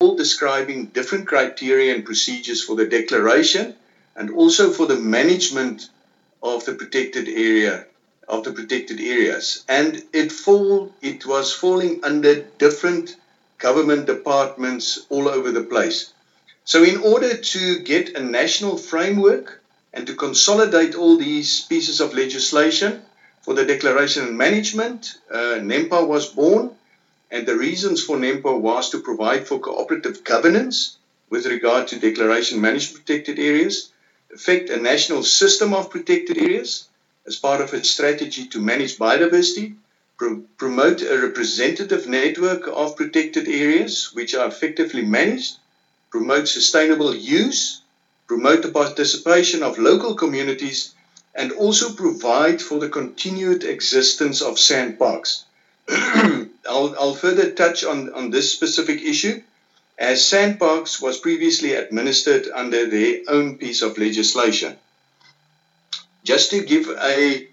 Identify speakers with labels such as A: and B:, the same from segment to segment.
A: all describing different criteria and procedures for the declaration and also for the management of the protected area, of the protected areas. And it was falling under different government departments all over the place. So in order to get a national framework and to consolidate all these pieces of legislation for the declaration and management, NEMPA was born. And the reasons for NEMPA was to provide for cooperative governance with regard to declaration managed protected areas, effect a national system of protected areas as part of its strategy to manage biodiversity, promote a representative network of protected areas which are effectively managed, promote sustainable use, promote the participation of local communities, and also provide for the continued existence of sandparks. I'll further touch on this specific issue, as sandparks was previously administered under their own piece of legislation. Just to give a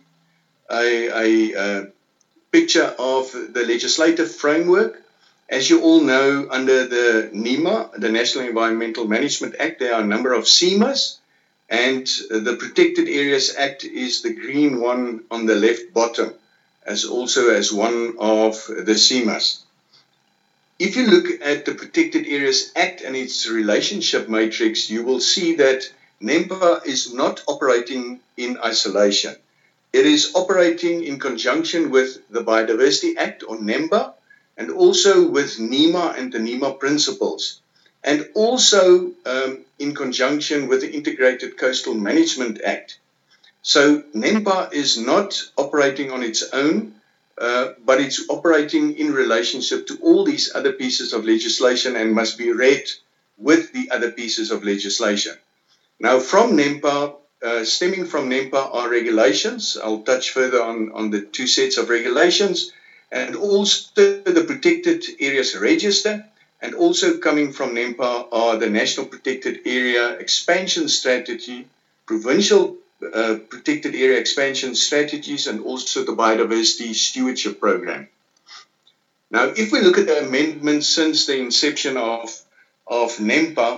A: picture of the legislative framework, as you all know, under the NEMA, the National Environmental Management Act, there are a number of SEMAs, and the Protected Areas Act is the green one on the left bottom, as also as one of the SEMAs. If you look at the Protected Areas Act and its relationship matrix, you will see that NEMPA is not operating in isolation. It is operating in conjunction with the Biodiversity Act, or NEMBA, and also with NEMA and the NEMA principles, and also in conjunction with the Integrated Coastal Management Act. So NEMPA is not operating on its own, but it's operating in relationship to all these other pieces of legislation and must be read with the other pieces of legislation. Now, from NEMPA, stemming from NEMPA are regulations. I'll touch further on the two sets of regulations, and also the Protected Areas Register, and also coming from NEMPA are the National Protected Area Expansion Strategy, Provincial Protected Area Expansion Strategies, and also the Biodiversity Stewardship Program. Now, if we look at the amendments since the inception of NEMPA,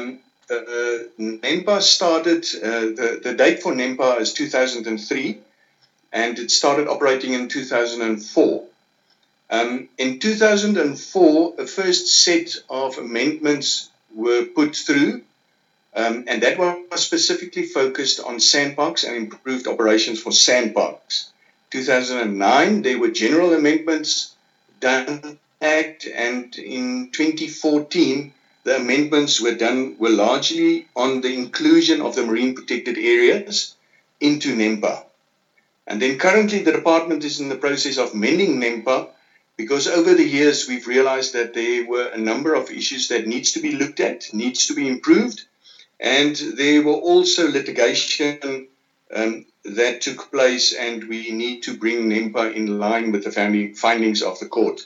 A: NEMPA started, the date for NEMPA is 2003, and it started operating in 2004. In 2004, a first set of amendments were put through, and that was specifically focused on sandparks and improved operations for sandparks. 2009, there were general amendments done Act, and in 2014, the amendments were largely on the inclusion of the marine protected areas into NEMPA. And then currently the department is in the process of mending NEMPA, because over the years we've realized that there were a number of issues that needs to be looked at, needs to be improved, and there were also litigation that took place, and we need to bring NEMPA in line with the findings of the court.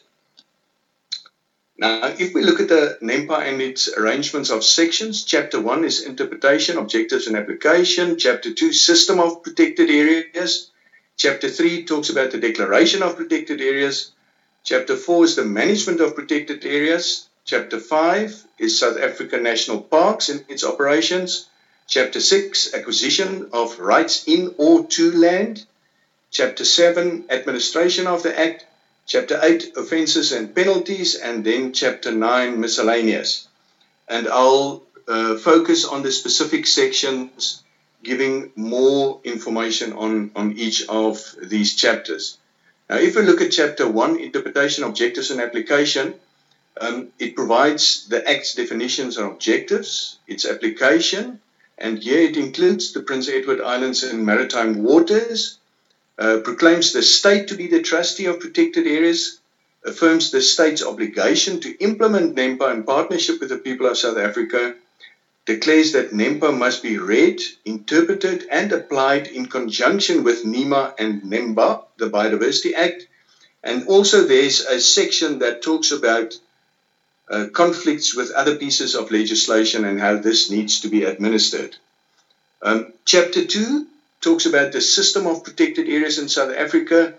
A: Now, if we look at the NEMPA and its arrangements of sections, Chapter 1 is Interpretation, Objectives and Application. Chapter 2, System of Protected Areas. Chapter 3 talks about the Declaration of Protected Areas. Chapter 4 is the Management of Protected Areas. Chapter 5 is South African National Parks and its operations. Chapter 6, Acquisition of Rights in or to Land. Chapter 7, Administration of the Act. Chapter 8, Offences and Penalties. And then Chapter 9, Miscellaneous. And I'll focus on the specific sections, giving more information on each of these chapters. Now, if we look at Chapter 1, Interpretation, Objectives and Application, it provides the Act's definitions and objectives, its application, and here it includes the Prince Edward Islands and maritime waters, proclaims the state to be the trustee of protected areas, affirms the state's obligation to implement NEMPA in partnership with the people of South Africa, declares that NEMPA must be read, interpreted, and applied in conjunction with NEMA and NEMBA, the Biodiversity Act. And also there's a section that talks about conflicts with other pieces of legislation and how this needs to be administered. Chapter 2 talks about the system of protected areas in South Africa,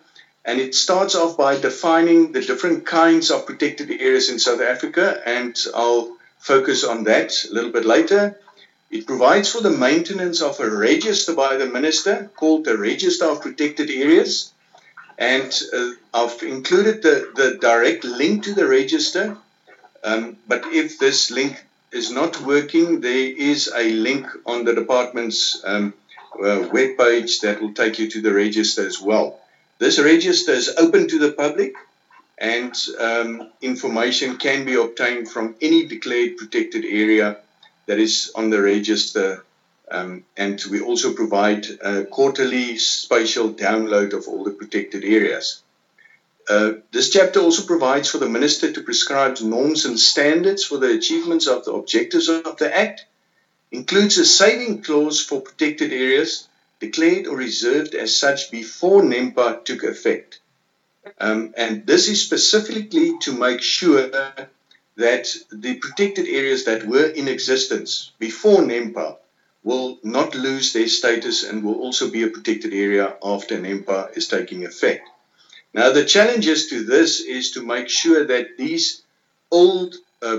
A: And it starts off by defining the different kinds of protected areas in South Africa, and I'll focus on that a little bit later. It provides for the maintenance of a register by the minister called the Register of Protected Areas. And I've included the direct link to the register. But if this link is not working, there is a link on the department's webpage that will take you to the register as well. This register is open to the public, and information can be obtained from any declared protected area that is on the register. And we also provide a quarterly spatial download of all the protected areas. This chapter also provides for the minister to prescribe norms and standards for the achievements of the objectives of the Act, includes a saving clause for protected areas declared or reserved as such before NEMPA took effect. And this is specifically to make sure that the protected areas that were in existence before NEMPA will not lose their status and will also be a protected area after NEMPA is taking effect. Now, the challenges to this is to make sure that these older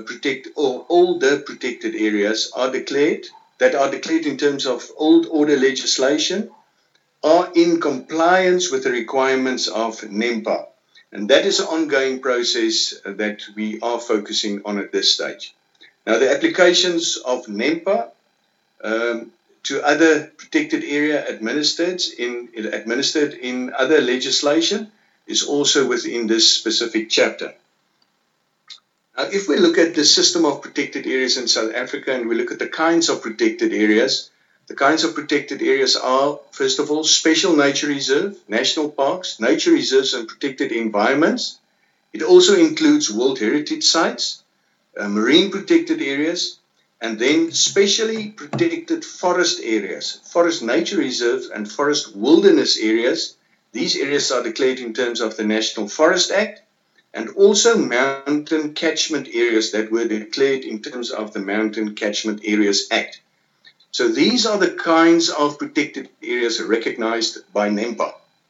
A: protected areas are declared in terms of old order legislation, are in compliance with the requirements of NEMPA. And that is an ongoing process that we are focusing on at this stage. Now, the applications of NEMPA to other protected area administered in other legislation is also within this specific chapter. Now, if we look at the system of protected areas in South Africa and we look at the kinds of protected areas, the kinds of protected areas are, first of all, special nature reserve, national parks, nature reserves and protected environments. It also includes World Heritage Sites, marine protected areas, and then specially protected forest areas, forest nature reserves and forest wilderness areas. These areas are declared in terms of the National Forest Act, and also mountain catchment areas that were declared in terms of the Mountain Catchment Areas Act. So these are the kinds of protected areas recognized by NEMPA.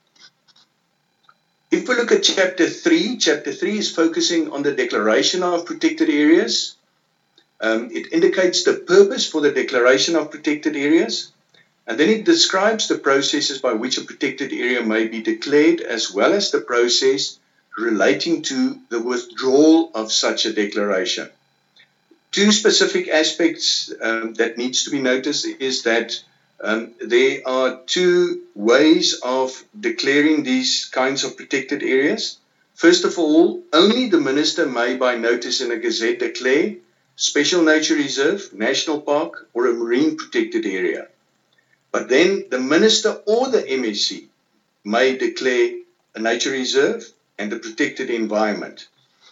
A: If we look at Chapter 3 is focusing on the declaration of protected areas. It indicates the purpose for the declaration of protected areas, and then it describes the processes by which a protected area may be declared, as well as the process relating to the withdrawal of such a declaration. Two specific aspects that needs to be noticed is that there are two ways of declaring these kinds of protected areas. First of all, only the minister may by notice in a gazette declare special nature reserve, national park, or a marine protected area. But then the minister or the MSC may declare a nature reserve and a protected environment.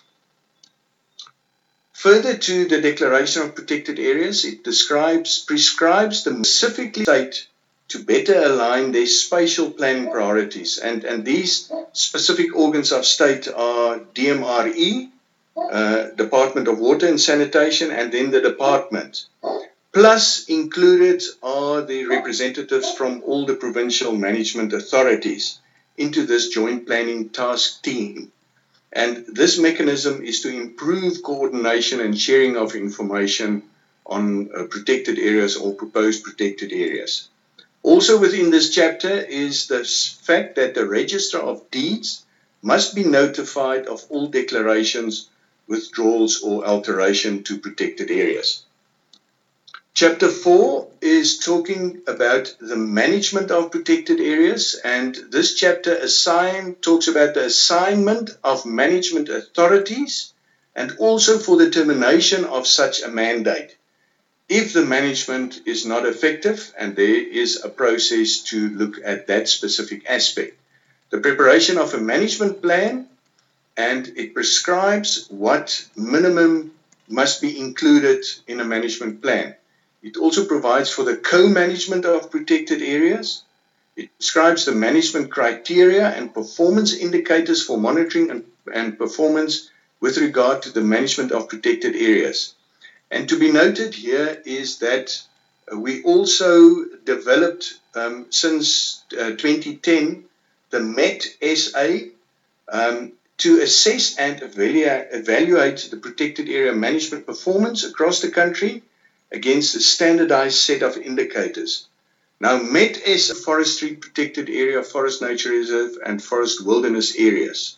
A: Further to the declaration of protected areas, it prescribes the specific state to better align their spatial planning priorities. And these specific organs of state are DMRE, Department of Water and Sanitation, and then the department. Plus included are the representatives from all the provincial management authorities into this joint planning task team. And this mechanism is to improve coordination and sharing of information on protected areas or proposed protected areas. Also within this chapter is the fact that the Register of Deeds must be notified of all declarations, withdrawals or alteration to protected areas. Chapter 4 is talking about the management of protected areas, and this chapter talks about the assignment of management authorities and also for the termination of such a mandate if the management is not effective, and there is a process to look at that specific aspect. The preparation of a management plan, and it prescribes what minimum must be included in a management plan. It also provides for the co-management of protected areas. It describes the management criteria and performance indicators for monitoring and performance with regard to the management of protected areas. And to be noted here is that we also developed since 2010 the MET SA, to assess and evaluate the protected area management performance across the country against a standardized set of indicators. Now, MET is a forestry protected area, forest nature reserve, and forest wilderness areas.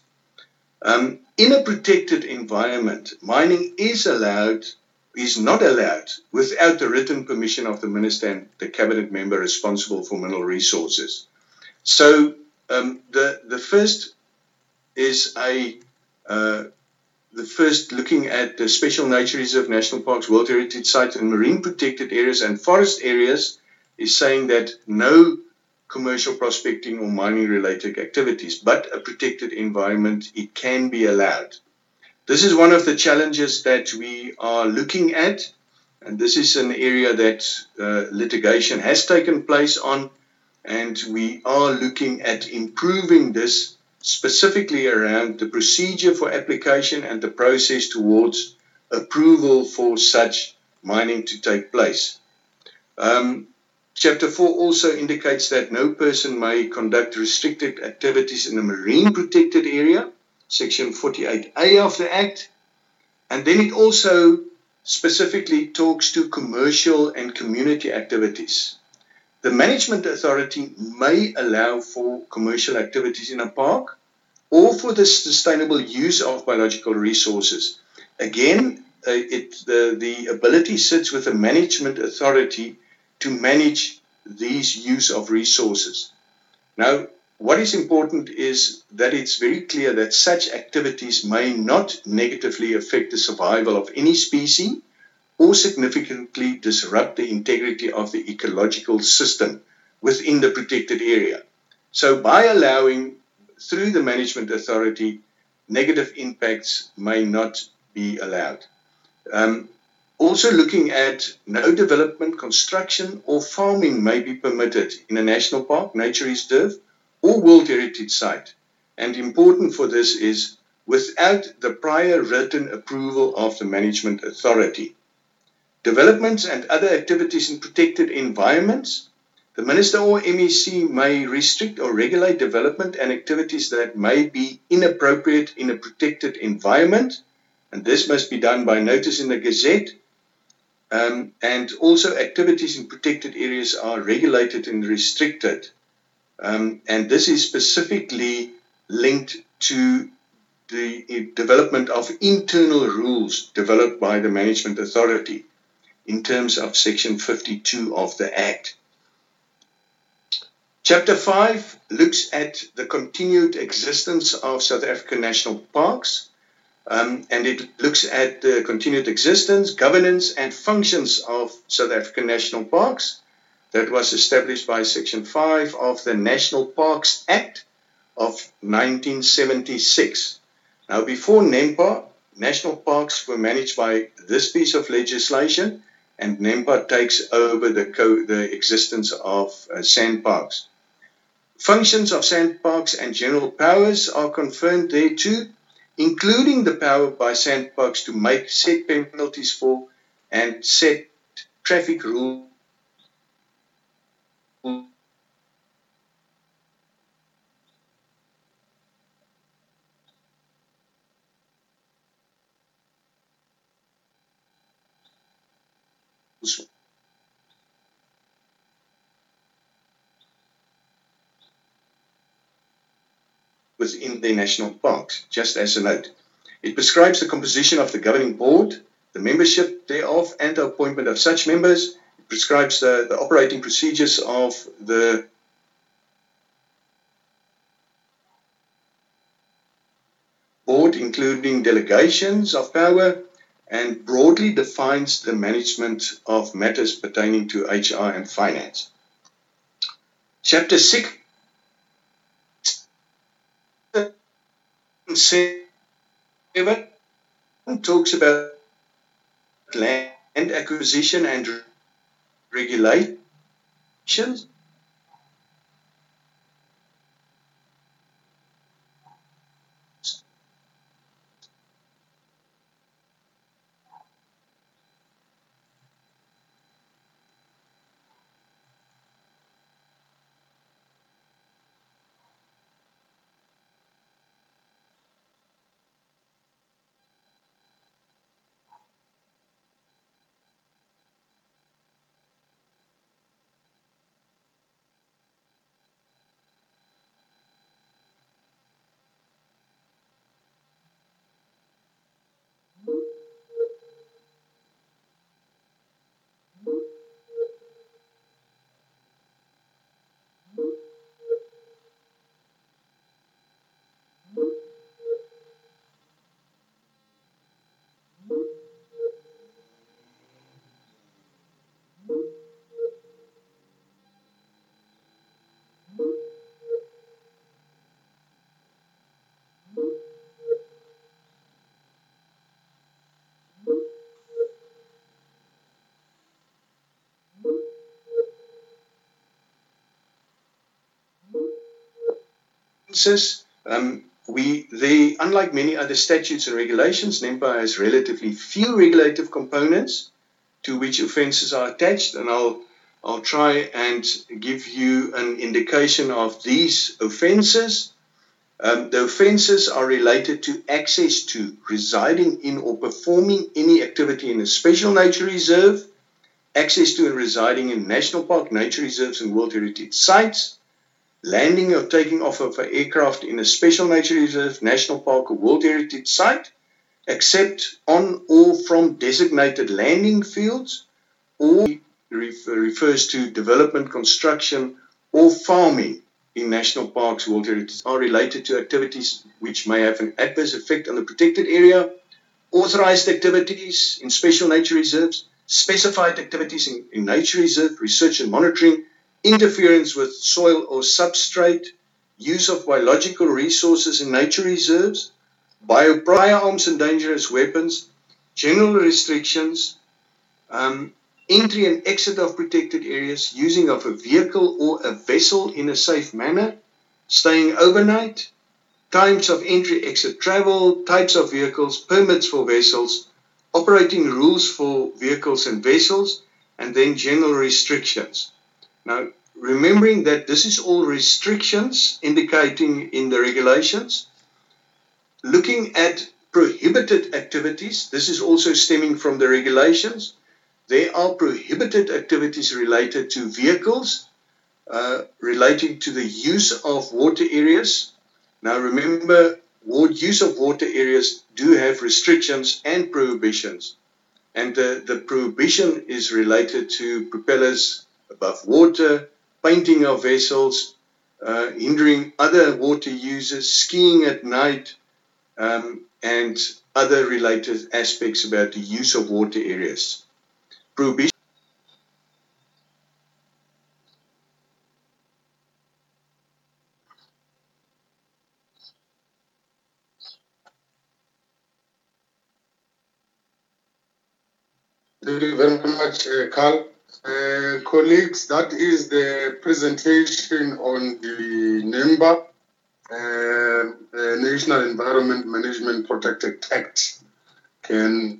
A: In a protected environment, mining is not allowed without the written permission of the minister and the cabinet member responsible for mineral resources. So the first is the first looking at the special nature reserve, national parks, world heritage sites, and marine protected areas and forest areas is saying that no commercial prospecting or mining related activities, but a protected environment, it can be allowed. This is one of the challenges that we are looking at, and this is an area that litigation has taken place on, and we are looking at improving this specifically around the procedure for application and the process towards approval for such mining to take place. Chapter 4 also indicates that no person may conduct restricted activities in a marine protected area, Section 48A of the Act. And then it also specifically talks to commercial and community activities. The management authority may allow for commercial activities in a park or for the sustainable use of biological resources. Again, the ability sits with the management authority to manage these use of resources. Now, what is important is that it's very clear that such activities may not negatively affect the survival of any species or significantly disrupt the integrity of the ecological system within the protected area. So by allowing through the management authority, negative impacts may not be allowed. Also looking at no development, construction or farming may be permitted in a national park, nature reserve or World Heritage Site. And important for this is without the prior written approval of the management authority. Developments and other activities in protected environments, the Minister or MEC may restrict or regulate development and activities that may be inappropriate in a protected environment, and this must be done by notice in the Gazette. And also activities in protected areas are regulated and restricted. And this is specifically linked to the development of internal rules developed by the management authority in terms of Section 52 of the Act. Chapter 5 looks at the continued existence of South African national parks. And it looks at the continued existence, governance, and functions of South African national parks that was established by Section 5 of the National Parks Act of 1976. Now, before NEMPA, national parks were managed by this piece of legislation, and NEMPA takes over the existence of sandparks. Functions of sandparks and general powers are confirmed there too, including the power by sandparks to make set penalties for and set traffic rules within the national parks, just as a note. It prescribes the composition of the governing board, the membership thereof, and the appointment of such members. It prescribes the operating procedures of the board, including delegations of power, and broadly defines the management of matters pertaining to HR and finance. Chapter 6 talks about land acquisition and regulations. offences. Unlike many other statutes and regulations, NEMPA has relatively few regulative components to which offences are attached, and I'll try and give you an indication of these offences. The offences are related to access to, residing in, or performing any activity in a special nature reserve, access to and residing in national park, nature reserves, and World Heritage sites, landing or taking off of an aircraft in a special nature reserve, national park, or World Heritage site, except on or from designated landing fields, or refers to development, construction, or farming in national parks, World Heritage, are related to activities which may have an adverse effect on the protected area, authorized activities in special nature reserves, specified activities in nature reserve, research and monitoring, interference with soil or substrate, use of biological resources in nature reserves, firearms and dangerous weapons, general restrictions, entry and exit of protected areas, using of a vehicle or a vessel in a safe manner, staying overnight, times of entry-exit travel, types of vehicles, permits for vessels, operating rules for vehicles and vessels, and then general restrictions. Now, remembering that this is all restrictions indicating in the regulations, looking at prohibited activities, this is also stemming from the regulations. There are prohibited activities related to vehicles, relating to the use of water areas. Now remember, use of water areas do have restrictions and prohibitions. And the prohibition is related to propellers above water, painting of vessels, hindering other water users, skiing at night, and other related aspects about the use of water areas. Prohibition.
B: Thank you very much, Carl. Colleagues, that is the presentation on the NEMPA, National Environment Management Protected Act. Can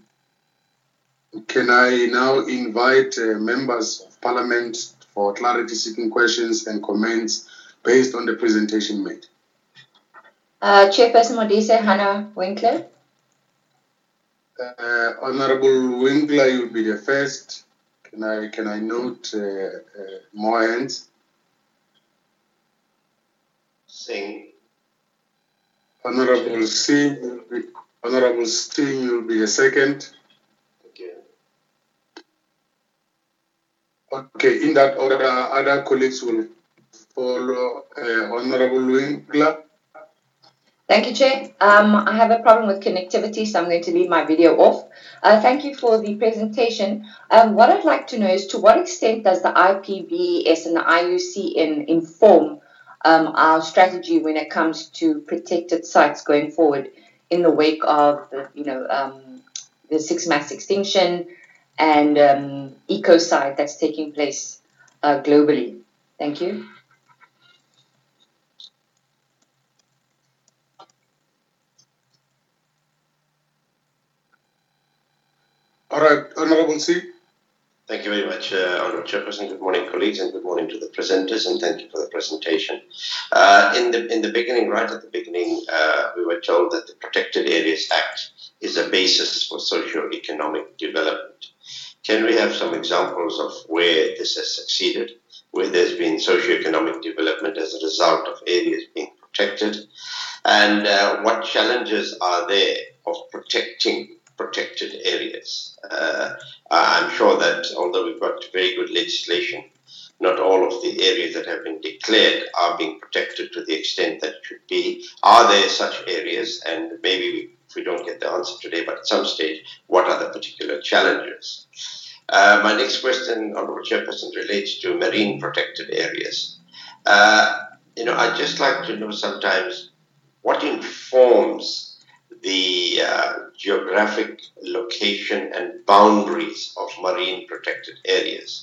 B: I now invite members of Parliament for clarity-seeking questions and comments based on the presentation made?
C: Chairperson Modise, Hannah Winkler.
B: Honorable Winkler, you'll be the first. Can I note more hands?
D: Singh.
B: Honorable Singh, you'll be the second.
D: Thank you.
B: Okay, in that order, other colleagues will follow. Honorable Winkler.
C: Thank you, Chair. I have a problem with connectivity, so I'm going to leave my video off. Thank you for the presentation. What I'd like to know is, to what extent does the IPBES and the IUCN inform our strategy when it comes to protected sites going forward in the wake of the 6 mass extinction and ecocide that's taking place globally? Thank you.
B: All right, Honorable C.
D: Thank you very much, Honourable Chairperson. Good morning, colleagues, and good morning to the presenters, and thank you for the presentation. In the beginning, right at the beginning, we were told that the Protected Areas Act is a basis for socio-economic development. Can we have some examples of where this has succeeded, where there's been socio-economic development as a result of areas being protected, and what challenges are there of protecting protected areas? I'm sure that although we've got very good legislation, not all of the areas that have been declared are being protected to the extent that it should be. Are there such areas? And maybe if we don't get the answer today, but at some stage, what are the particular challenges? My next question, Honourable Chairperson, relates to marine protected areas. I'd just like to know sometimes what informs the geographic location and boundaries of marine protected areas.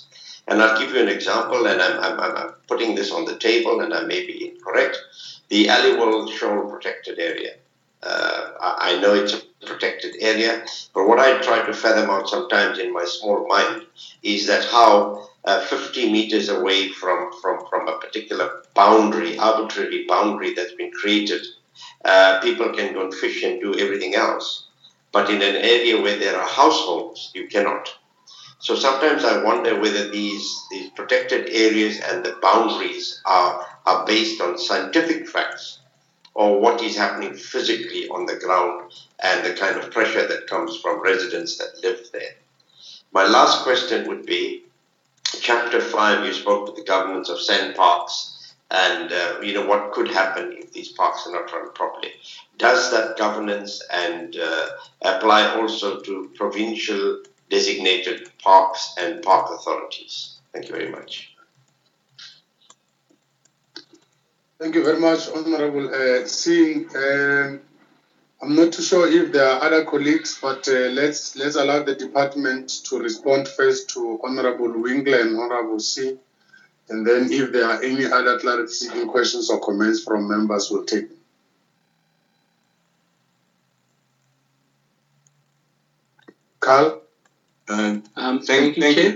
D: And I'll give you an example, and I'm putting this on the table, and I may be incorrect. The Aliwal Shoal Protected Area. I know it's a protected area, but what I try to fathom out sometimes in my small mind is that how 50 meters away from a particular boundary, arbitrary boundary that's been created, people can go and fish and do everything else. But in an area where there are households, you cannot. So sometimes I wonder whether these protected areas and the boundaries are based on scientific facts, or what is happening physically on the ground and the kind of pressure that comes from residents that live there. My last question would be, Chapter 5, you spoke to the governance of sand parks and what could happen if these parks are not run properly. Does that governance and apply also to provincial designated parks and park authorities? Thank you very much.
B: Thank you very much, Honorable Singh. I'm not too sure if there are other colleagues, but let's allow the department to respond first to Honorable Winkler and Honorable Singh, and then if there are any other clarity-seeking questions or comments from members, we'll take them. Carl?
E: Thank you, Chair.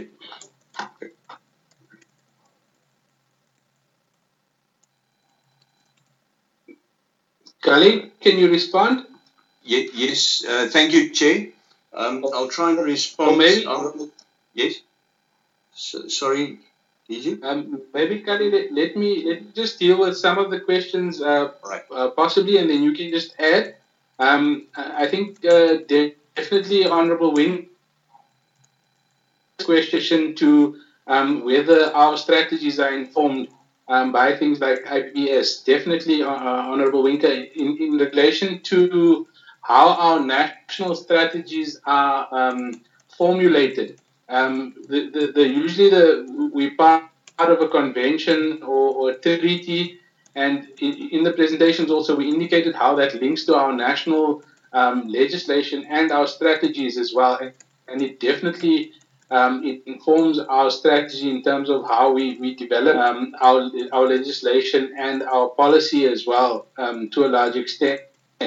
E: Kali, can you respond?
A: Yes, thank you, Chair. I'll try and respond. Yes? Sorry, DJ?
E: Maybe, Kali, let me just deal with some of the questions possibly, and then you can just add. I think definitely Honourable Wing question to whether our strategies are informed by things like IPBES. Definitely, Honourable Winker, in relation to how our national strategies are formulated. We're part of a convention or a treaty, and in the presentations also we indicated how that links to our national legislation and our strategies as well, and it definitely it informs our strategy in terms of how we develop our legislation and our policy as well, to a large extent.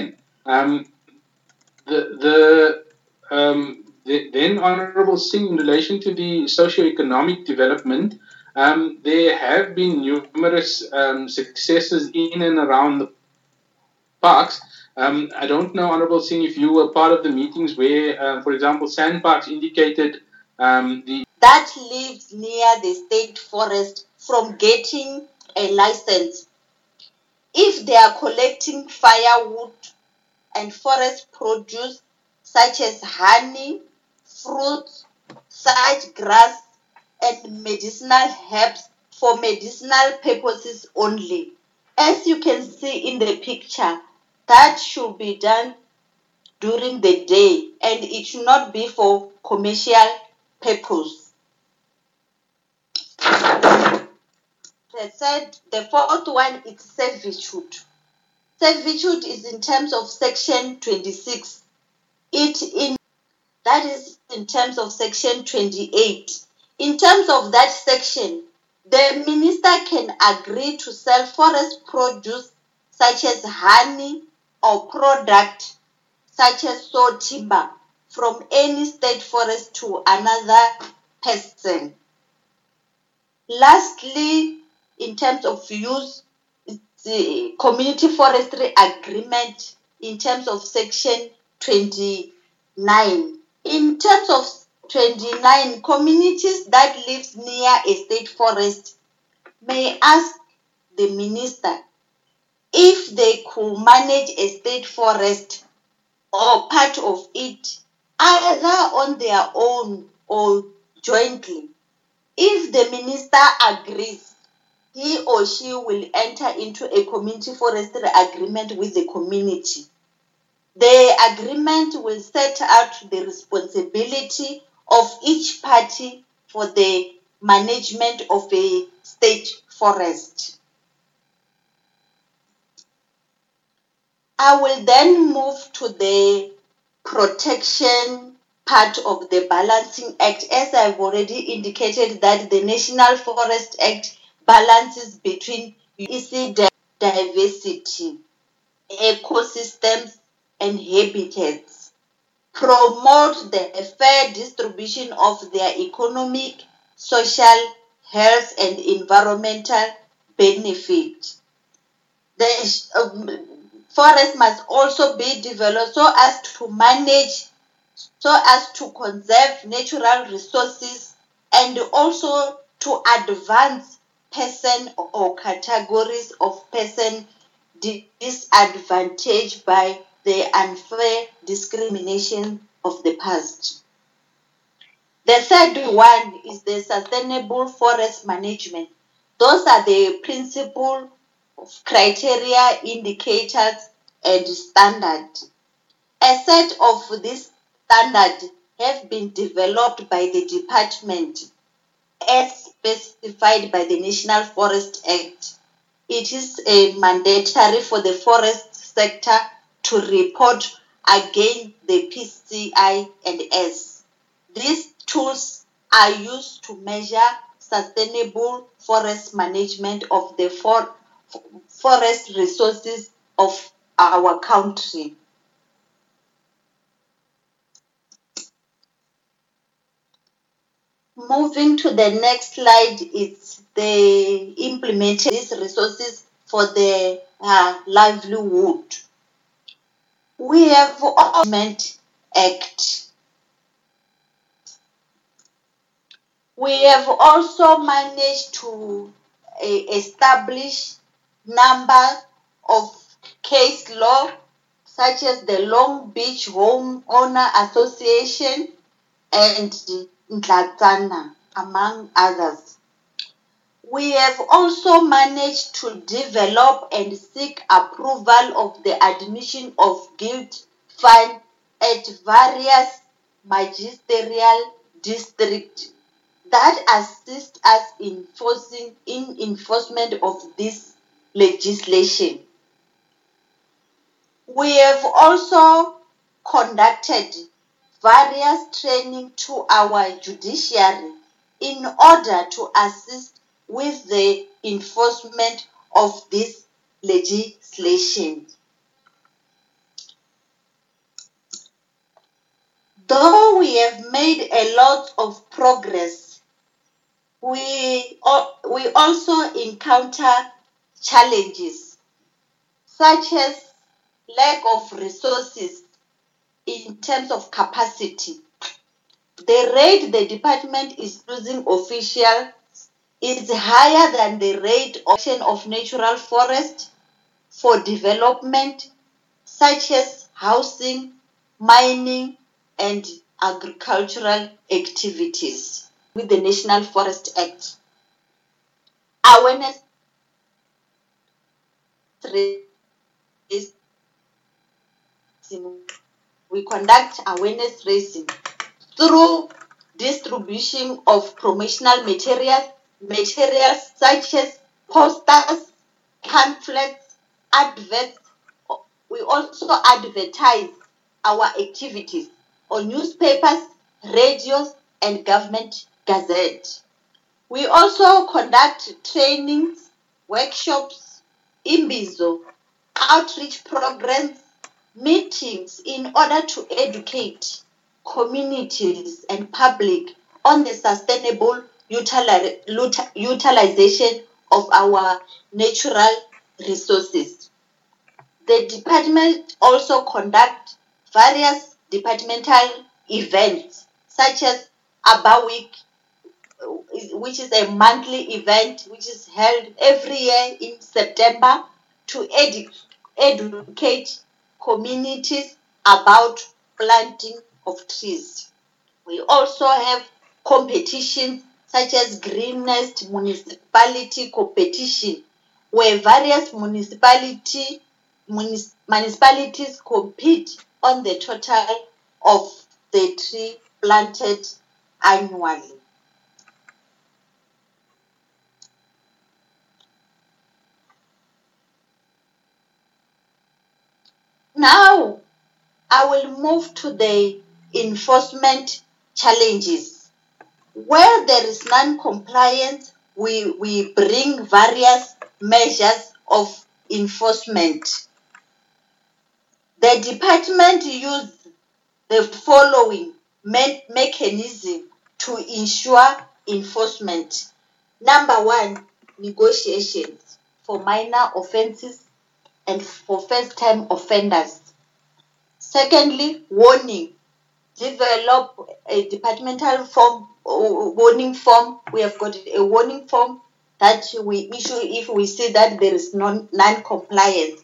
E: Then Honourable Singh, in relation to the socio-economic development, there have been numerous successes in and around the parks. I don't know, Honourable Singh, if you were part of the meetings where, for example, Sandparks indicated
F: that lives near the state forest from getting a license. If they are collecting firewood and forest produce such as honey, fruits, such grass, and medicinal herbs for medicinal purposes only, as you can see in the picture, that should be done during the day, and it should not be for commercial purpose. The fourth one is servitude. Servitude is in terms of section 26. That is in terms of section 28. In terms of that section, the minister can agree to sell forest produce such as honey or product such as saw timber from any state forest to another person. Lastly, in terms of use, the community forestry agreement in terms of section 29. In terms of 29, communities that live near a state forest may ask the minister if they could manage a state forest or part of it either on their own or jointly. If the minister agrees, he or she will enter into a community forestry agreement with the community. The agreement will set out the responsibility of each party for the management of a state forest. I will then move to the protection part of the Balancing Act, as I've already indicated that the National Forest Act balances between diversity, ecosystems, and habitats, promote the fair distribution of their economic, social, health, and environmental benefit. The forest must also be developed so as to conserve natural resources and also to advance person or categories of person disadvantaged by the unfair discrimination of the past. The third one is the sustainable forest management. Those are the principal criteria, indicators, and standards. A set of these standards have been developed by the department as specified by the National Forest Act. It is mandatory for the forest sector to report against the PCI&S. These tools are used to measure sustainable forest management of the forest resources of our country. Moving to the next slide is the implementation of these resources for the livelihood. We have the Management Act. We have also managed to establish number of case law such as the Long Beach Homeowner Association and Ndlatsana, among others. We have also managed to develop and seek approval of the admission of guild fund at various magisterial districts that assist us in enforcement of this legislation. We have also conducted various training to our judiciary in order to assist with the enforcement of this legislation. Though we have made a lot of progress, we also encounter challenges such as lack of resources in terms of capacity. The rate the department is losing officials is higher than the rate of natural forest for development such as housing, mining, and agricultural activities with the National Forest Act. Awareness we conduct awareness raising through distribution of promotional materials such as posters, pamphlets, adverts. We also advertise our activities on newspapers, radios, and government gazettes. We also conduct trainings, workshops, imbizo, outreach programs, meetings in order to educate communities and public on the sustainable utilization of our natural resources. The department also conducts various departmental events such as ABBA Week, which is a monthly event which is held every year in September to educate communities about planting of trees. We also have competitions such as Greenest Municipality Competition, where various municipalities compete on the total of the tree planted annually. Now, I will move to the enforcement challenges. Where there is non-compliance, we bring various measures of enforcement. The department used the following mechanism to ensure enforcement. Number one, negotiations for minor offenses and for first-time offenders. Secondly, warning. Develop a departmental form, warning form. We have got a warning form that we issue if we see that there is non-compliance.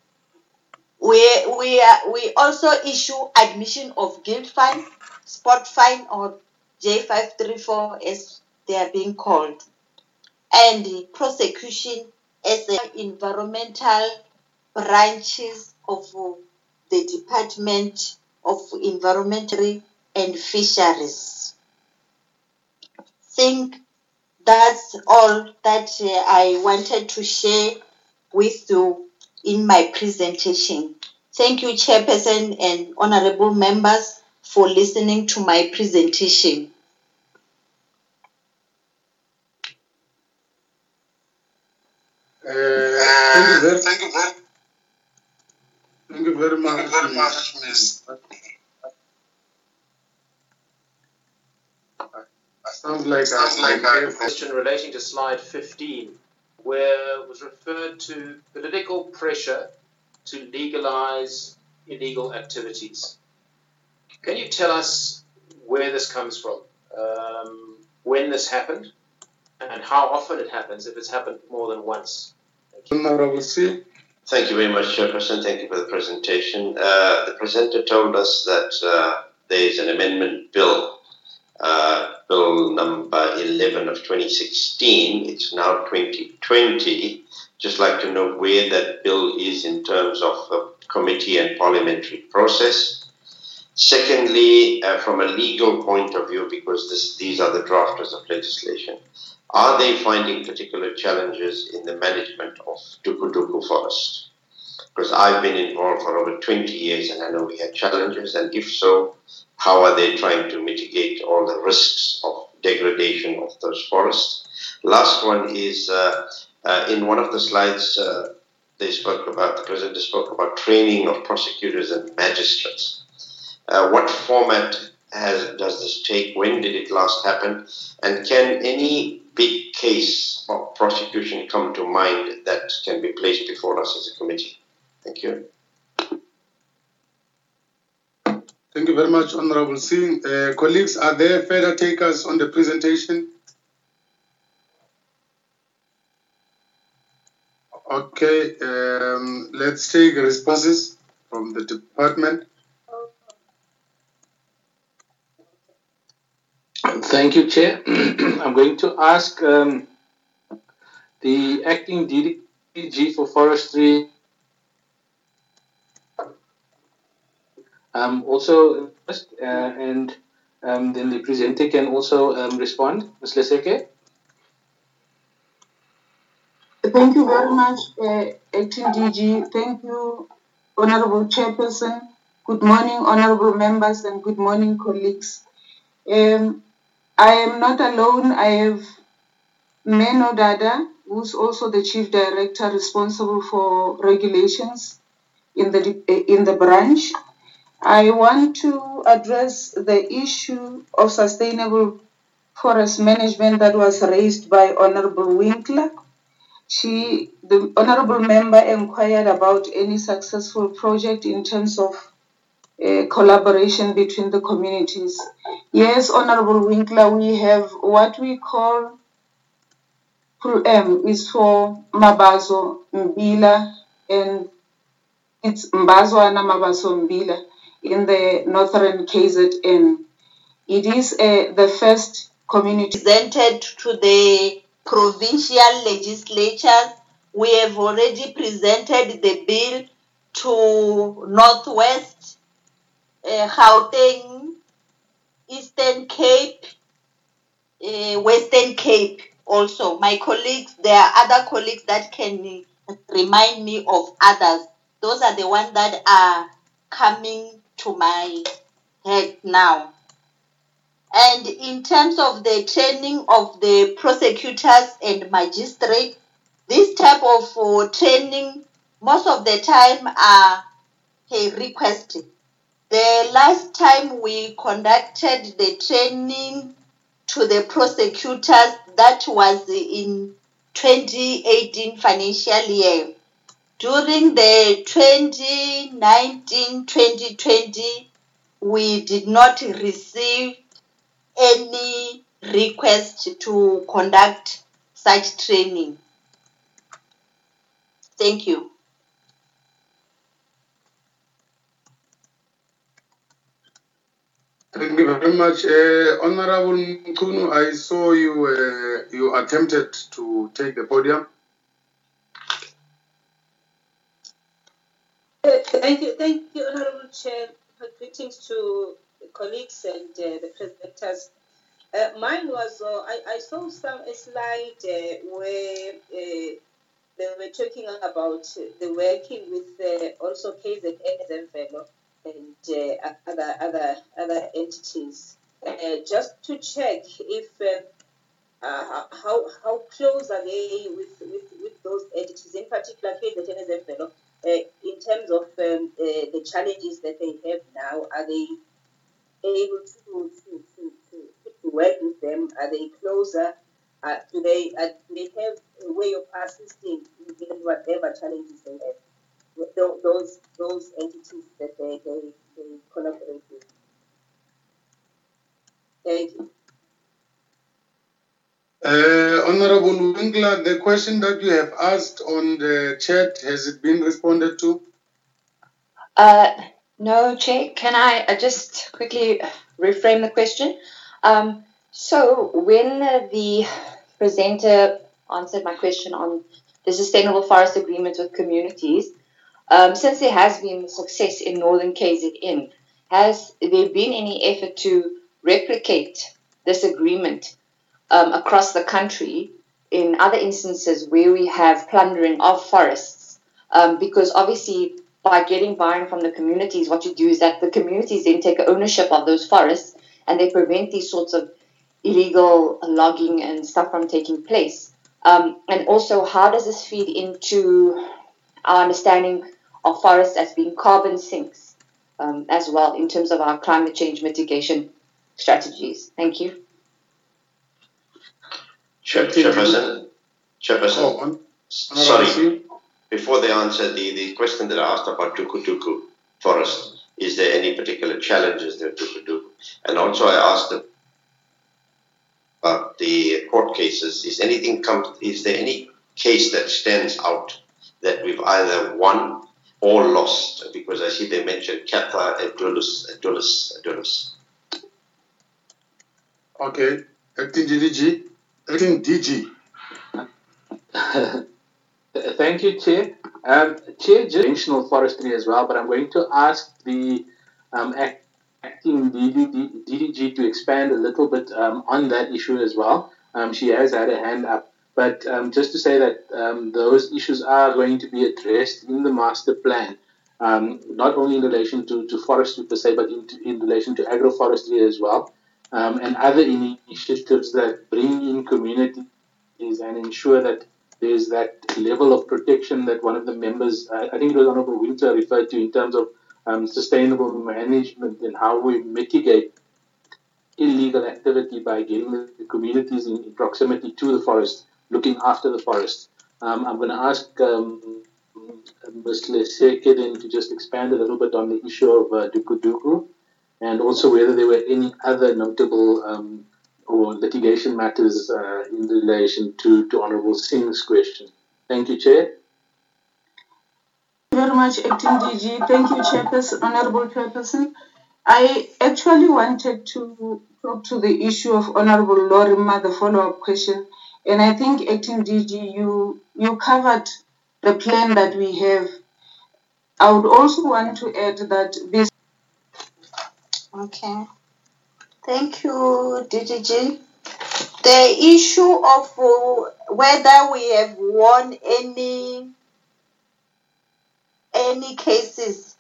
F: We also issue admission of guilt fine, spot fine, or J534 as they are being called, and prosecution as the environmental branches of the Department of Environment and Fisheries. Think that's all that I wanted to share with you in my presentation. Thank you, Chairperson and honorable members, for listening to my presentation.
B: Thank you very much, Ms. Sounds like a
G: question relating to slide 15, where it was referred to political pressure to legalize illegal activities. Can you tell us where this comes from, when this happened, and how often it happens, if it's happened more than once?
B: Honorable C.
D: Thank you very much, Chairperson. Thank you for the presentation. The presenter told us that there is an amendment bill, bill number 11 of 2016. It's now 2020. Just like to know where that bill is in terms of committee and parliamentary process. Secondly, from a legal point of view, because these are the drafters of legislation, are they finding particular challenges in the management of Duku Duku Forest? Because I've been involved for over 20 years and I know we had challenges, and if so, how are they trying to mitigate all the risks of degradation of those forests? Last one is, in one of the slides, the presenter spoke about training of prosecutors and magistrates. What format does this take? When did it last happen? And can any big case of prosecution come to mind that can be placed before us as a committee? Thank you.
B: Thank you very much, Honorable Singh. Colleagues, are there further takers on the presentation? Okay, let's take responses from the department.
E: Thank you, Chair. I'm going to ask the acting DG for forestry also and then the presenter can also respond. Ms. Leseke.
H: Thank you very much, acting DG. Thank you, Honorable Chairperson. Good morning, honorable members, and good morning, colleagues. I am not alone. I have Meno Dada, who's also the Chief Director responsible for regulations in the branch. I want to address the issue of sustainable forest management that was raised by Honorable Winkler. The honorable member inquired about any successful project in terms of collaboration between the communities. Yes, Honorable Winkler, we have what we call is for Mabaso Mbila, and it's Mbazwana Mabaso Mbila in the northern KZN. It is the first community
F: presented to the provincial legislatures. We have already presented the bill to Northwest, Gauteng, Eastern Cape, Western Cape also. My colleagues, there are other colleagues that can remind me of others. Those are the ones that are coming to my had now. And in terms of the training of the prosecutors and magistrates, this type of training most of the time are a request. The last time we conducted the training to the prosecutors, that was in 2018 financial year. During the 2019-2020, we did not receive any request to conduct such training. Thank you.
B: Thank you very much. Honorable Mkunu, I saw you attempted to take the podium.
I: Thank you, Honorable Chair. Greetings to the colleagues and the presenters. Mine was, I saw a slide where they were talking about the working with also KZN as envelope and other entities. Just to check if how close are they with those entities, in particular KZN as envelope, in terms of the challenges that they have now. Are they able to work with them? Are they closer? Do they have a way of assisting in whatever challenges they have? Those entities that they collaborate with. Thank you.
B: Honorable Winkler, the question that you have asked on the chat, has it been responded to?
C: No, Chair. Can I just quickly reframe the question? So when the presenter answered my question on the Sustainable Forest Agreement with communities, since there has been success in Northern KZN, has there been any effort to replicate this agreement across the country in other instances where we have plundering of forests? Because obviously by getting buy-in from the communities, what you do is that the communities then take ownership of those forests and they prevent these sorts of illegal logging and stuff from taking place. And also, how does this feed into our understanding of forests as being carbon sinks as well in terms of our climate change mitigation strategies? Thank you.
D: Chairperson. Sorry. Before they answer the question that I asked about Tukutuku forest, is there any particular challenges there to Tukutuku? And also I asked about the court cases. Is there any case that stands out that we've either won or lost? Because I see they mentioned Katha, Edulus.
B: Okay. Acting DG.
E: Thank you, Chair. Chair, just conventional forestry as well, but I'm going to ask the acting DDG to expand a little bit on that issue as well. She has had a hand up. But just to say that those issues are going to be addressed in the master plan, not only in relation to forestry per se, but in relation to agroforestry as well, and other initiatives that bring in communities and ensure that there's that level of protection that one of the members, I think it was Honorable Winter, referred to in terms of sustainable management and how we mitigate illegal activity by getting the communities in proximity to the forest, looking after the forest. I'm going to ask Ms. Leseke then to just expand a little bit on the issue of Dukuduku, and also whether there were any other notable or litigation matters in relation to Honorable Singh's question. Thank you, Chair.
H: Thank you very much, Acting DG. Thank you, Chairperson, Honorable Chairperson. I actually wanted to talk to the issue of Honorable Lorima, the follow-up question. And I think, Acting DG, you covered the plan that we have. I would also want to add that this...
F: Okay. Thank you, DDG. The issue of whether we have won any cases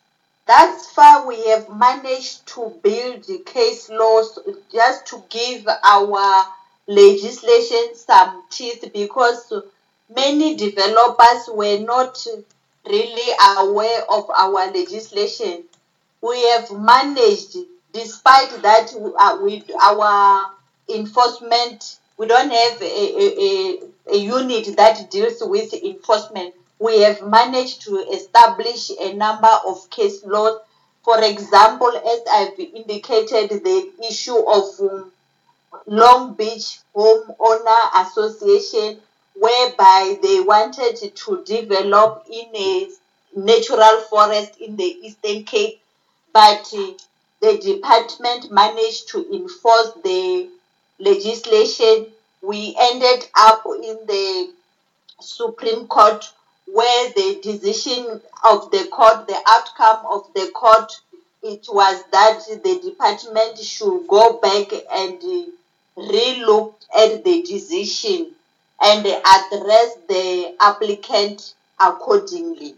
F: Thus far, we have managed to build the case laws just to give our legislation some teeth, because many developers were not really aware of our legislation. We have managed, despite that with our enforcement, we don't have a unit that deals with enforcement. We have managed to establish a number of case laws. For example, as I've indicated, the issue of Long Beach Homeowner Association, whereby they wanted to develop in a natural forest in the Eastern Cape, but the department managed to enforce the legislation. We ended up in the Supreme Court, where the decision of the court, the outcome of the court, it was that the department should go back and relook at the decision and address the applicant accordingly.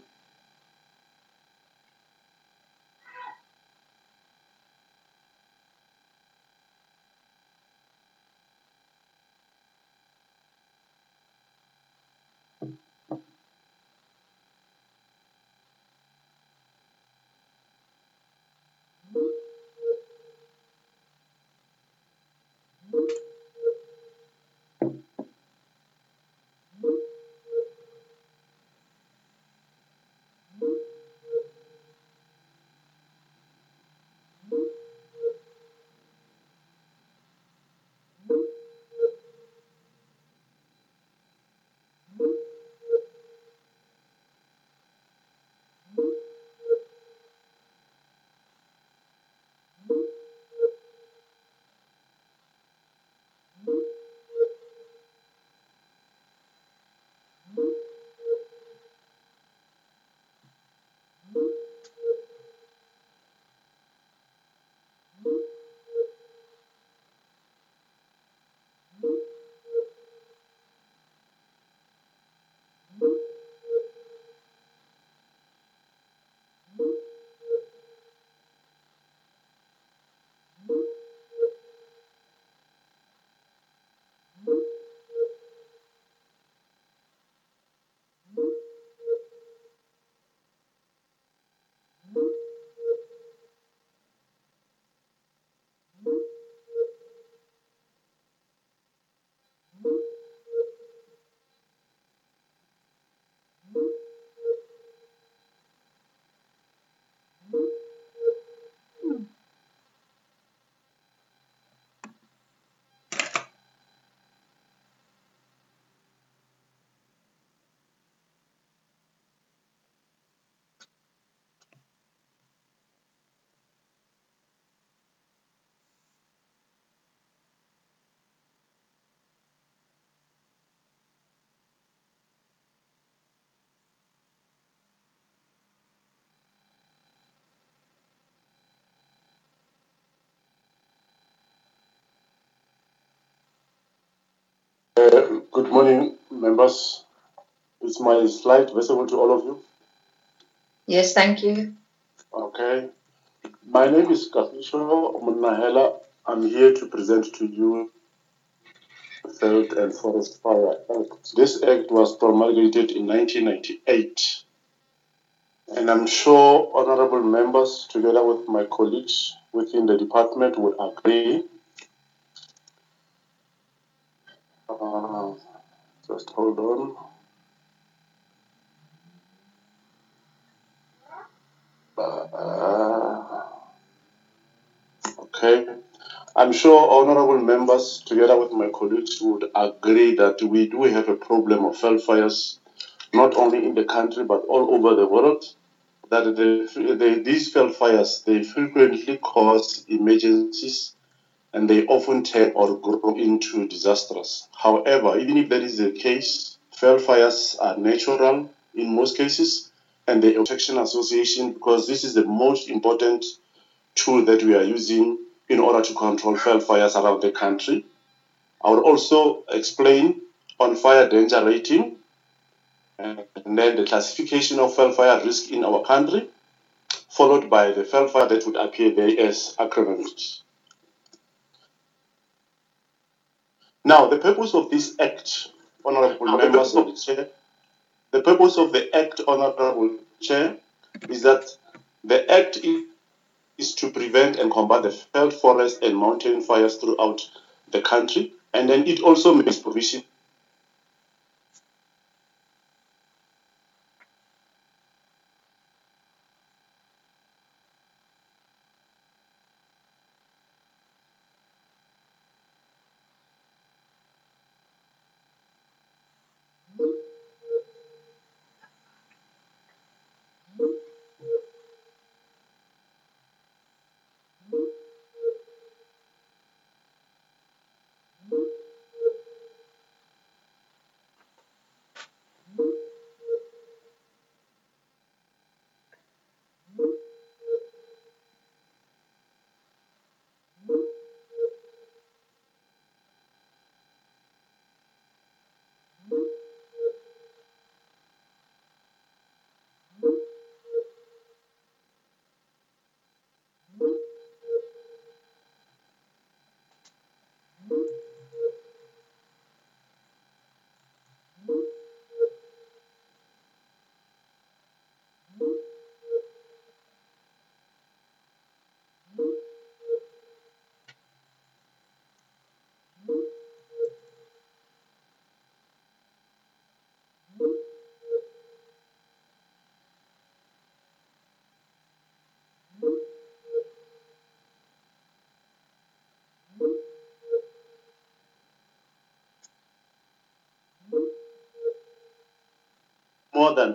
J: Good morning, members. Is my slide visible to all of you?
C: Yes, thank you.
J: Okay. My name is Kapisho Munahela. I'm here to present to you the Veld and Forest Fire Act. This act was promulgated in 1998. And I'm sure honorable members, together with my colleagues within the department, would agree. Just hold on. Okay. I'm sure honorable members, together with my colleagues, would agree that we do have a problem of fell fires, not only in the country, but all over the world. That these fell fires, they frequently cause emergencies, and they often turn or grow into disasters. However, even if that is the case, fell fires are natural in most cases, and the Protection Association, because this is the most important tool that we are using in order to control fell fires around the country. I will also explain on fire danger rating, and then the classification of fell fire risk in our country. followed by the fell fire that would appear there as acronyms. Now, the purpose of this act, honorable members of the chair, the purpose of the act, honorable chair, is that the act is to prevent and combat the fell forest and mountain fires throughout the country, and then it also makes provision more than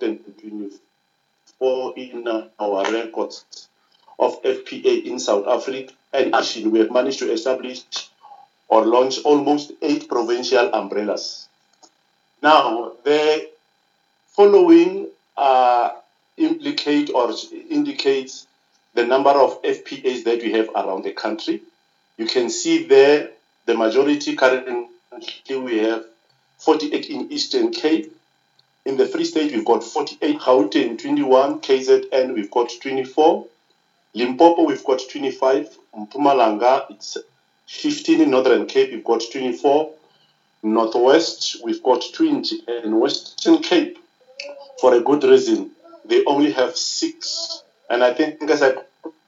J: 224 in our records of FPA in South Africa, and actually we have managed to establish or launch almost 8 provincial umbrellas. Now, the following implicate or indicates the number of FPAs that we have around the country. You can see there the majority currently we have 48 in Eastern Cape. In the Free State, we've got 48, Gauteng 21, KZN we've got 24, Limpopo we've got 25, Mpumalanga it's 15, in Northern Cape we've got 24, Northwest we've got 20, and Western Cape, for a good reason, they only have 6. And I think as I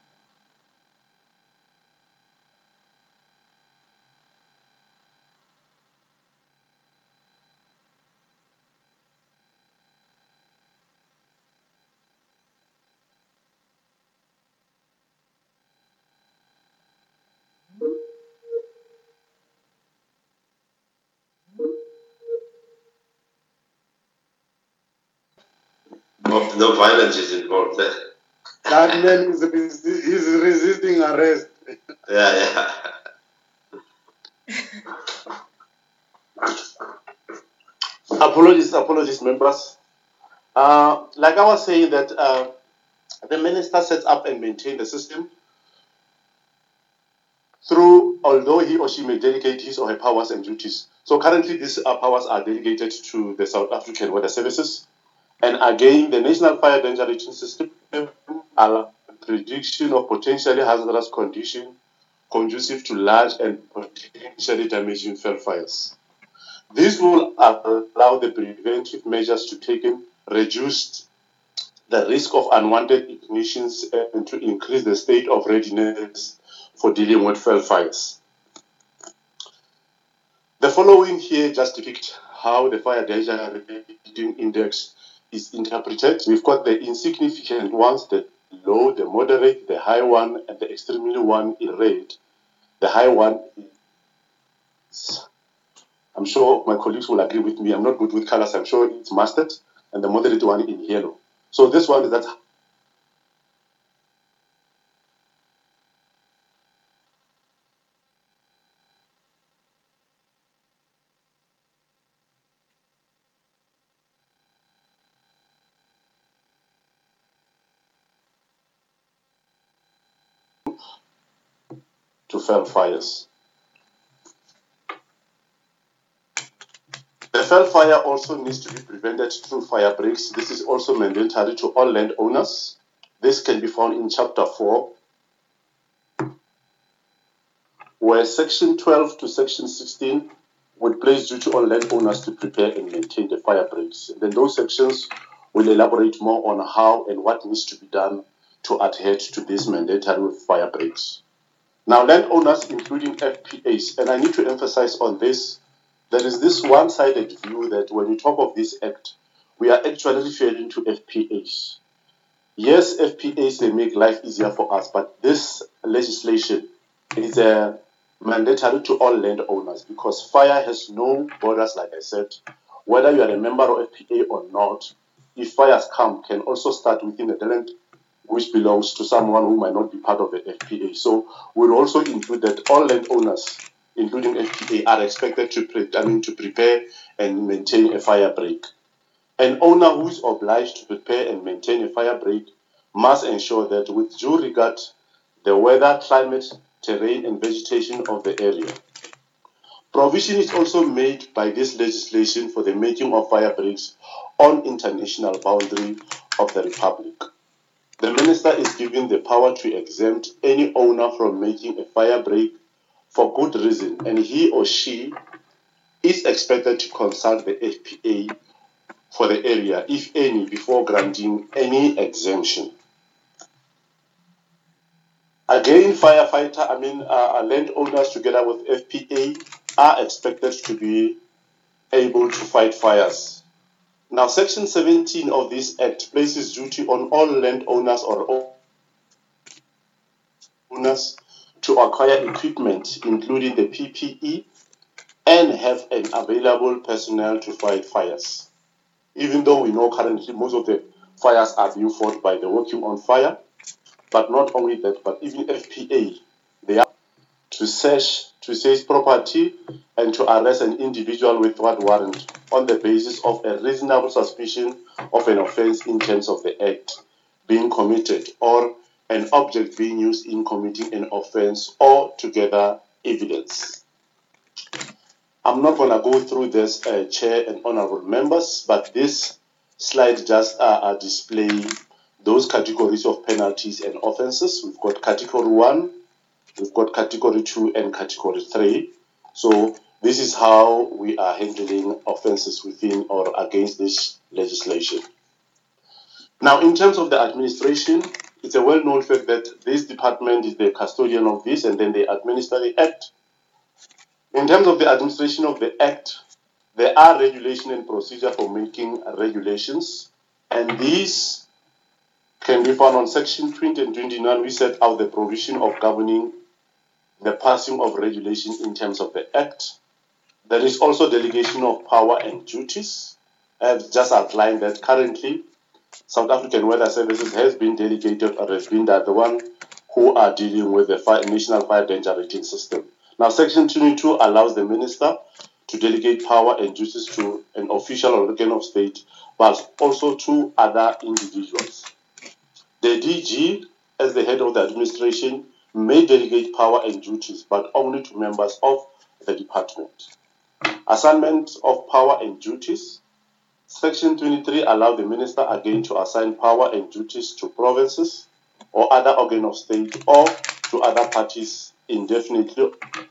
D: no violence is involved there.
B: That man is resisting arrest.
D: Yeah.
J: Apologies, members. Like I was saying that the minister sets up and maintains the system through, although he or she may delegate his or her powers and duties. So currently these powers are delegated to the South African Weather Services. And again, the National Fire Danger Rating System allows prediction of potentially hazardous conditions conducive to large and potentially damaging fell fires. This will allow the preventive measures to take in, reduce the risk of unwanted ignitions, and to increase the state of readiness for dealing with fell fires. The following here just depict how the fire danger rating index is interpreted. We've got the insignificant ones, the low, the moderate, the high one, and the extremely one in red. The high one is, I'm sure my colleagues will agree with me, I'm not good with colors, I'm sure it's mustard, and the moderate one in yellow. So this one is that to fell fires. The fell fire also needs to be prevented through fire breaks. This is also mandatory to all landowners. This can be found in Chapter 4, where Section 12 to Section 16 would place duty on landowners to prepare and maintain the fire breaks. And then those sections will elaborate more on how and what needs to be done to adhere to these mandatory fire breaks. Now, landowners, including FPAs, and I need to emphasize on this, there is this one-sided view that when we talk of this act, we are actually referring to FPAs. Yes, FPAs, they make life easier for us, but this legislation is mandatory to all landowners because fire has no borders, like I said. Whether you are a member of FPA or not, if fires come, can also start within the land which belongs to someone who might not be part of the FPA. So we'll also include that all landowners, including FPA, are expected to prepare and maintain a fire break. An owner who is obliged to prepare and maintain a fire break must ensure that with due regard the weather, climate, terrain, and vegetation of the area. Provision is also made by this legislation for the making of fire breaks on international boundary of the Republic. The Minister is given the power to exempt any owner from making a fire break for good reason, and he or she is expected to consult the FPA for the area, if any, before granting any exemption. Again, landowners together with FPA are expected to be able to fight fires. Now, Section 17 of this Act places duty on all landowners or owners to acquire equipment, including the PPE, and have an available personnel to fight fires. Even though we know currently most of the fires are being fought by the working on fire, but not only that, but even FPA, they are to search property and to arrest an individual without warrant on the basis of a reasonable suspicion of an offense in terms of the act being committed or an object being used in committing an offense or together evidence. I'm not going to go through this, Chair and Honorable Members, but this slide just displays those categories of penalties and offenses. We've got Category 1, we've got Category 2, and Category 3. So this is how we are handling offenses within or against this legislation. Now, in terms of the administration, it's a well-known fact that this department is the custodian of this, and then they administer the Act. In terms of the administration of the Act, there are regulation and procedure for making regulations, and these can be found on Section 20 and 29. We set out the provision of governing the passing of regulation in terms of the Act. There is also delegation of power and duties. I have just outlined that currently South African Weather Services has been delegated or has been the one who are dealing with the National Fire Danger Rating System. Now, Section 22 allows the Minister to delegate power and duties to an official organ of state, but also to other individuals. The DG, as the head of the administration, may delegate power and duties, but only to members of the department. Assignment of power and duties. Section 23 allows the Minister again to assign power and duties to provinces or other organ of state or to other parties indefinitely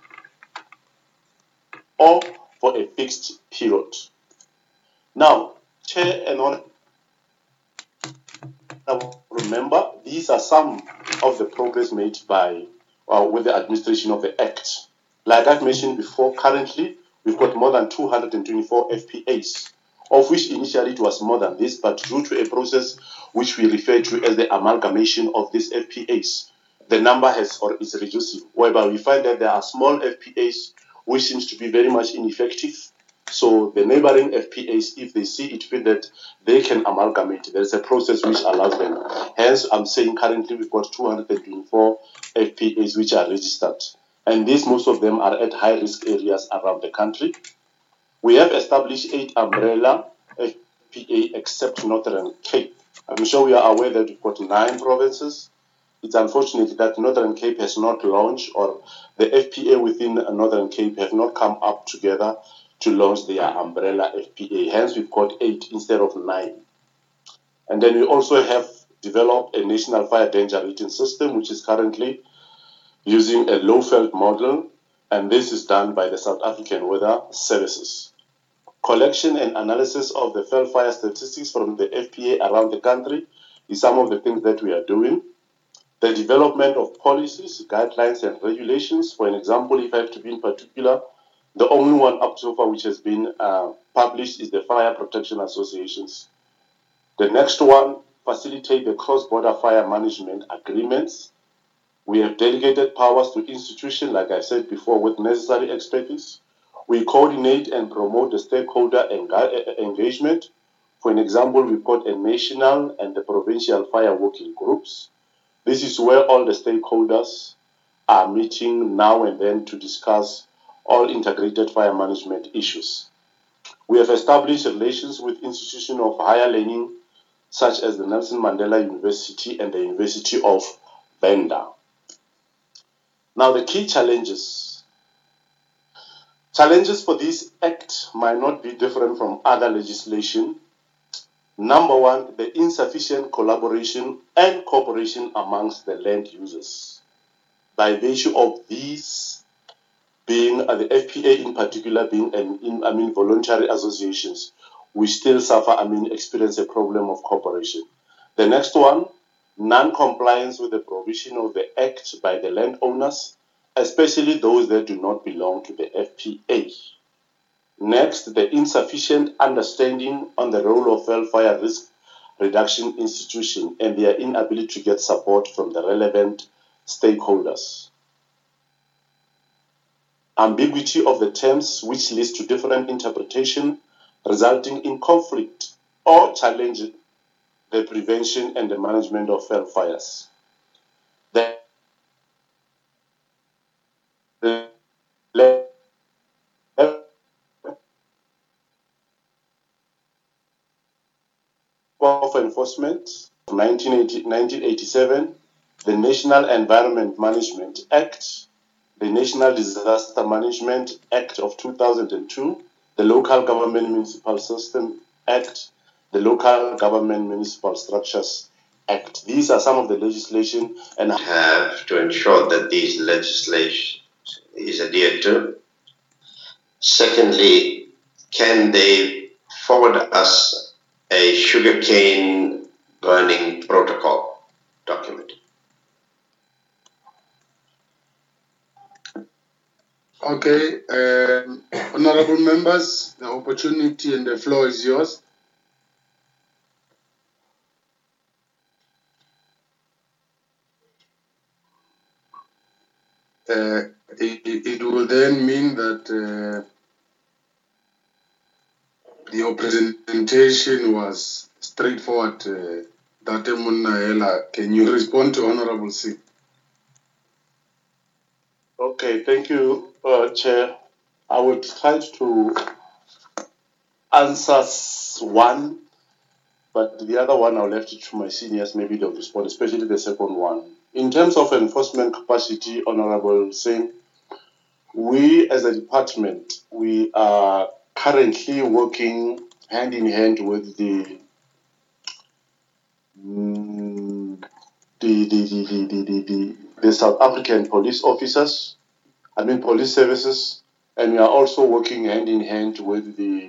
J: or for a fixed period. Now, Chair and remember, these are some of the progress made by with the administration of the Act. Like I've mentioned before, currently we've got more than 224 FPAs, of which initially it was more than this, but due to a process which we refer to as the amalgamation of these FPAs, the number is reducing, whereby we find that there are small FPAs which seems to be very much ineffective. So the neighboring FPAs, if they see it fit that they can amalgamate, there's a process which allows them. Hence, I'm saying currently we've got 224 FPAs which are registered. And these, most of them are at high-risk areas around the country. We have established 8 umbrella FPA except Northern Cape. I'm sure we are aware that we've got 9 provinces. It's unfortunate that Northern Cape has not launched, or the FPA within Northern Cape have not come up together to launch their umbrella FPA. Hence, we've got 8 instead of 9. And then we also have develop a national fire danger rating system, which is currently using a low-felt model, and this is done by the South African Weather Services. Collection and analysis of the fire statistics from the FPA around the country is some of the things that we are doing. The development of policies, guidelines, and regulations. For an example, if I have to be in particular, the only one up so far which has been published is the Fire Protection Associations. The next one, facilitate the cross-border fire management agreements. We have delegated powers to institutions, like I said before, with necessary expertise. We coordinate and promote the stakeholder engagement. For an example, we've got a national and the provincial fire working groups. This is where all the stakeholders are meeting now and then to discuss all integrated fire management issues. We have established relations with institutions of higher learning, such as the Nelson Mandela University and the University of Venda. Now, the key challenges. Challenges for this act might not be different from other legislation. Number one, the insufficient collaboration and cooperation amongst the land users. By virtue of these being, the FPA in particular being voluntary associations, we still suffer, experience a problem of cooperation. The next one, non-compliance with the provision of the act by the landowners, especially those that do not belong to the FPA. Next, the insufficient understanding on the role of fire risk reduction institution and their inability to get support from the relevant stakeholders. Ambiguity of the terms, which leads to different interpretation, resulting in conflict or challenging the prevention and the management of fires. Of enforcement of 1987, the National Environment Management Act, the National Disaster Management Act of 2002, the Local Government Municipal System Act, the Local Government Municipal Structures Act. These are some of the legislation and
D: have to ensure that these legislation is adhered to. Secondly, can they forward us a sugarcane burning protocol document?
B: Okay, honorable members, the opportunity and the floor is yours. It will then mean that your presentation was straightforward. Date Munnaela, can you respond to Honorable C?
J: Okay, thank you, Chair. I will try to answer one, but the other one I'll left it to my seniors. Maybe they'll respond, especially the second one. In terms of enforcement capacity, Honorable Singh, we as a department, we are currently working hand in hand with the South African police officers, police services, and we are also working hand in hand with the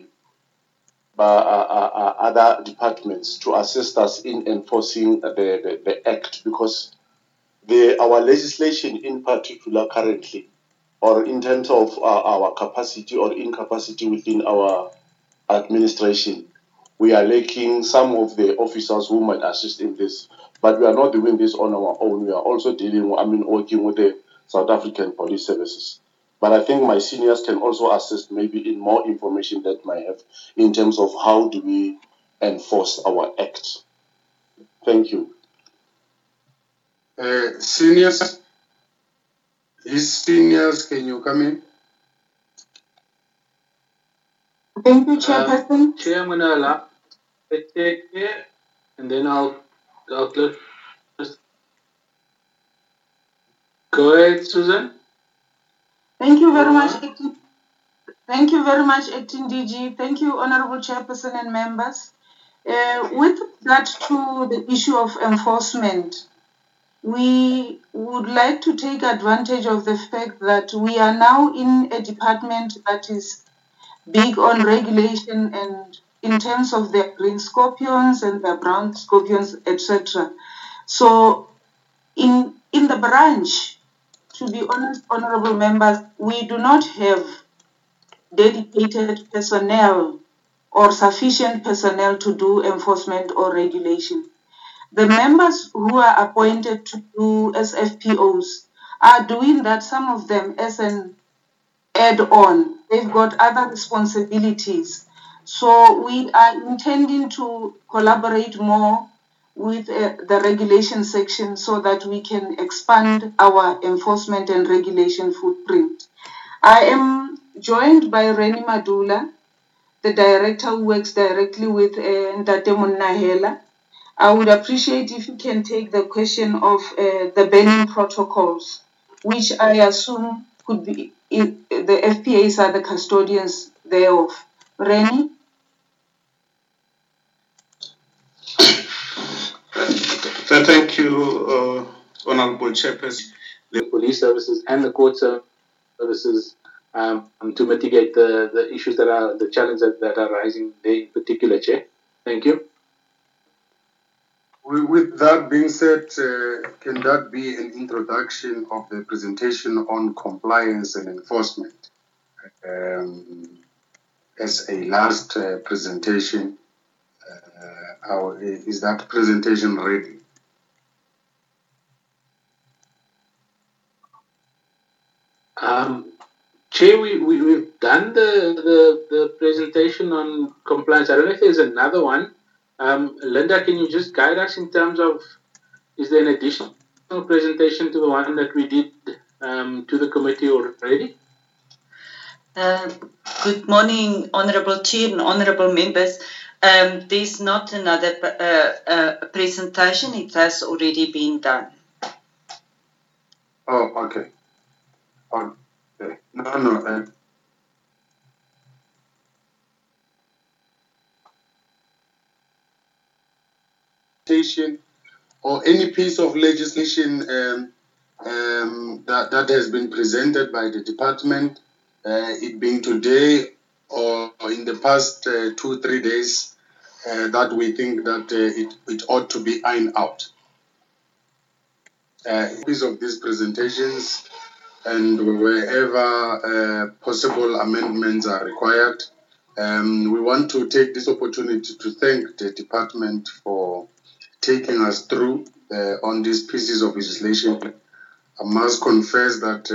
J: other departments to assist us in enforcing the act, because our legislation in particular currently, or in terms of our capacity or incapacity within our administration, we are lacking some of the officers who might assist in this. But we are not doing this on our own. We are also working with the South African police services. But I think my seniors can also assist maybe in more information that might have in terms of how do we enforce our act. Thank you.
B: Seniors, can you come in?
H: Thank you, Chairperson.
E: Chair, I'm going to allow it here, and then I'll close. Go ahead, Susan.
H: Thank you very much. Thank you very much, Acting DG. Thank you, Honorable Chairperson and members. With regard to the issue of enforcement, we would like to take advantage of the fact that we are now in a department that is big on regulation and in terms of their green scorpions and their brown scorpions, etc. So in the branch, to be honest, honorable members, we do not have dedicated personnel or sufficient personnel to do enforcement or regulation. The members who are appointed to do SFPOs are doing that, some of them as an add-on. They've got other responsibilities. So we are intending to collaborate more with the regulation section so that we can expand our enforcement and regulation footprint. I am joined by Reni Madula, the director who works directly with Ntate Munnahela. I would appreciate if you can take the question of the banning protocols, which I assume could be, the FPAs are the custodians thereof. Reni?
J: Thank you, Honorable Chairperson.
E: The police services and the court services to mitigate the issues that are the challenges that are rising there in particular, Chair. Thank you.
B: With that being said, can that be an introduction of the presentation on compliance and enforcement as a last presentation? Is that presentation ready?
E: Chair, we've done the presentation on compliance. I don't know if there's another one. Linda, can you just guide us in terms of, is there an additional presentation to the one that we did to the committee already?
K: Good morning, Honourable Chair and Honourable Members. There's not another presentation. It has already been done.
B: Oh, okay. Okay. No. Or any piece of legislation that has been presented by the department, it being today or in the past 2-3 days, that we think that it ought to be ironed out. Piece of these presentations, and wherever possible amendments are required, we want to take this opportunity to thank the department for taking us through on these pieces of legislation. I must confess that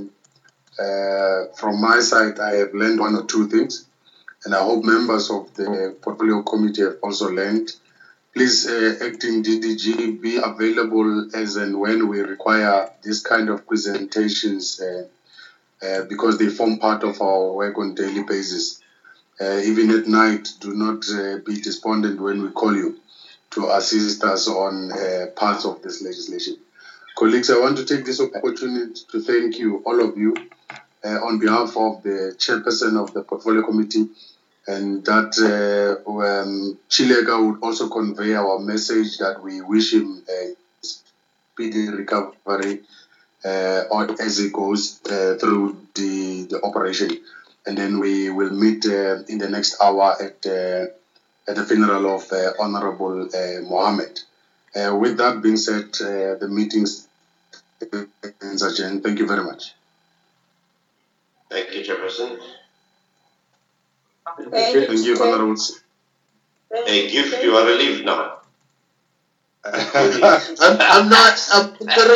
B: from my side, I have learned one or two things, and I hope members of the portfolio committee have also learned. Please, acting DDG, be available as and when we require this kind of presentations because they form part of our work on a daily basis. Even at night, do not be despondent when we call you to assist us on parts of this legislation. Colleagues, I want to take this opportunity to thank you, all of you, on behalf of the chairperson of the portfolio committee, and that Chilega would also convey our message that we wish him a speedy recovery as he goes through the operation. And then we will meet in the next hour at the funeral of Honorable Mohammed. With that being said, the meeting's adjourned. Thank you very much.
D: Thank you, Chairperson.
B: Thank you, Honorable.
D: Hey, Gift, you are relieved now.
B: I'm not.